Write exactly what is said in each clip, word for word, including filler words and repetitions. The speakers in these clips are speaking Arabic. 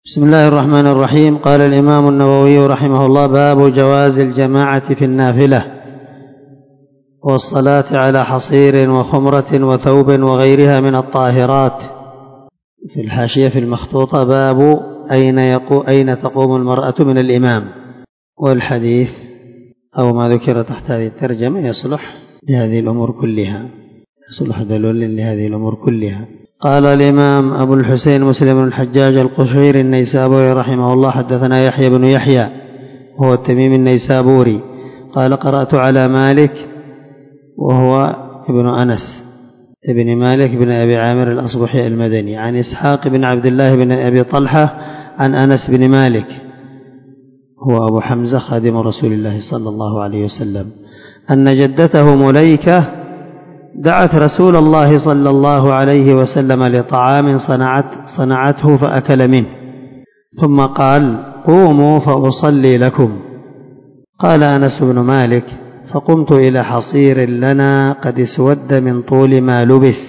بسم الله الرحمن الرحيم. قال الإمام النووي رحمه الله: باب جواز الجماعة في النافلة والصلاة على حصير وخمرة وثوب وغيرها من الطاهرات. في الحاشية في المخطوطة: باب أين, أين تقوم المرأة من الإمام. والحديث أو ما ذكر تحت هذه الترجمة يصلح لهذه الأمور كلها، يصلح دليل لهذه الأمور كلها. قال الإمام أبو الحسين مسلم بن الحجاج القشيري النيسابوري رحمه الله: حدثنا يحيى بن يحيى وهو التميمي النيسابوري قال: قرأت على مالك وهو ابن أنس ابن مالك بن أبي عامر الأصبحي المدني عن إسحاق بن عبد الله بن أبي طلحة عن أنس بن مالك هو أبو حمزة خادم رسول الله صلى الله عليه وسلم أن جدته مليكة دعت رسول الله صلى الله عليه وسلم لطعام صنعت صنعته فأكل منه، ثم قال: قوموا فأصلي لكم. قال أنس بن مالك: فقمت إلى حصير لنا قد اسود من طول ما لبس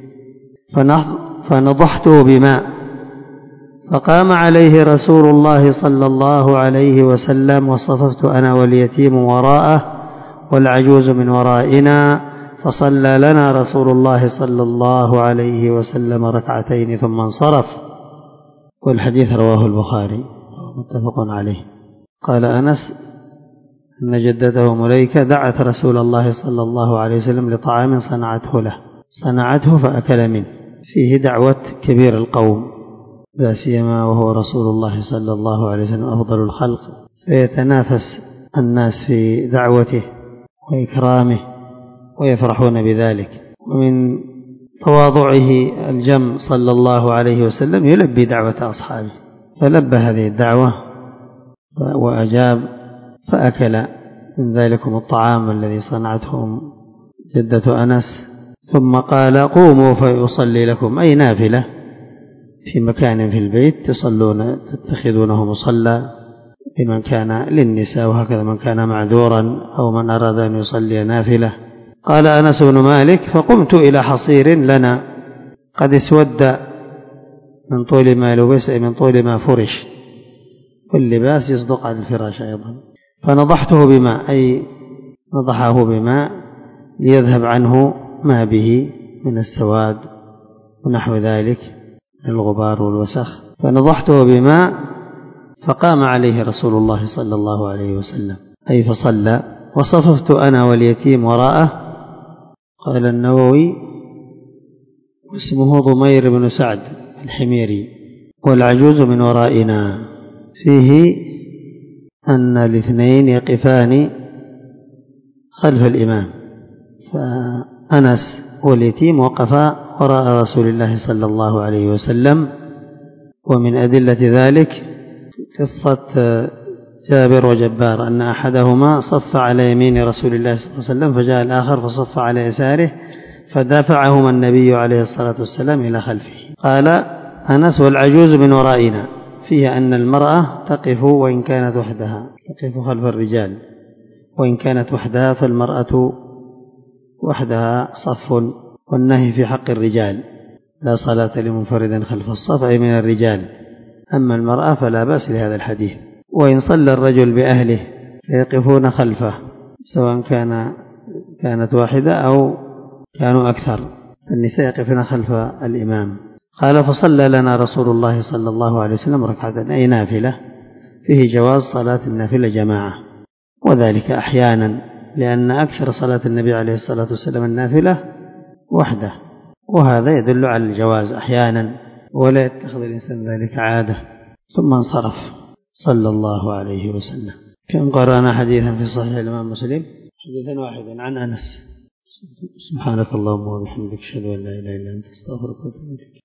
فنضحته بماء، فقام عليه رسول الله صلى الله عليه وسلم، وصففت أنا واليتيم وراءه والعجوز من ورائنا، فصلى لنا رسول الله صلى الله عليه وسلم ركعتين ثم انصرف. والحديث رواه البخاري متفق عليه. قال أنس أن جدته مليكة دعت رسول الله صلى الله عليه وسلم لطعام صنعته له صنعته فأكل منه، فيه دعوة كبير القوم لا سيما وهو رسول الله صلى الله عليه وسلم أفضل الخلق، فيتنافس الناس في دعوته وإكرامه ويفرحون بذلك. ومن تواضعه الجم صلى الله عليه وسلم يلبي دعوة أصحابه، فلبى هذه الدعوة وأجاب فأكل من ذلكم الطعام الذي صنعته جدة أنس، ثم قال: قوموا فيصلي لكم، أي نافلة في مكان في البيت تصلون تتخذونه مصلى لمن كان للنساء، وهكذا من كان معذورا أو من أراد أن يصلي نافلة. قال أنس بن مالك: فقمت إلى حصير لنا قد اسود من طول ما لبس، أي من طول ما فرش، واللباس يصدق على الفراش أيضا، فنضحته بماء، أي نضحه بماء ليذهب عنه ما به من السواد ونحو ذلك من الغبار والوسخ، فنضحته بماء فقام عليه رسول الله صلى الله عليه وسلم، أي فصلى، وصففت أنا واليتيم وراءه. قال النووي: اسمه ضمير بن سعد الحميري، والعجوز من ورائنا، فيه أن الاثنين يقفان خلف الإمام، فأنس واليتيم وقفا وراء رسول الله صلى الله عليه وسلم. ومن أدلة ذلك قصة جابر وجبار أن أحدهما صف على يمين رسول الله صلى الله عليه وسلم، فجاء الآخر فصف على يساره، فدافعهما النبي عليه الصلاة والسلام إلى خلفه. قال أنس: والعجوز من ورائنا، فيه أن المرأة تقف وإن كانت وحدها، تقف خلف الرجال، وإن كانت وحدها فالمرأة وحدها صف، والنهي في حق الرجال: لا صلاة لمنفرد خلف الصف، أي من الرجال، أما المرأة فلا بأس لهذا الحديث. وإن صلى الرجل بأهله فيقفون خلفه، سواء كان كانت واحدة أو كانوا أكثر، فالنساء يقفن خلف الإمام. قال: فصلى لنا رسول الله صلى الله عليه وسلم ركعة، أي نافلة، فيه جواز صلاة النافلة جماعة، وذلك أحيانا، لأن أكثر صلاة النبي عليه الصلاة والسلام النافلة وحده، وهذا يدل على الجواز أحيانا، ولا يتخذ الإنسان ذلك عادة. ثم انصرف صلى الله عليه وسلم. كم قرأنا حديثا في صحيح الإمام مسلم، حديثا واحدا عن أنس. سبحانك اللهم وبحمدك، أشهد أن لا إله إلا أنت، أستغفرك وأتوب إليك.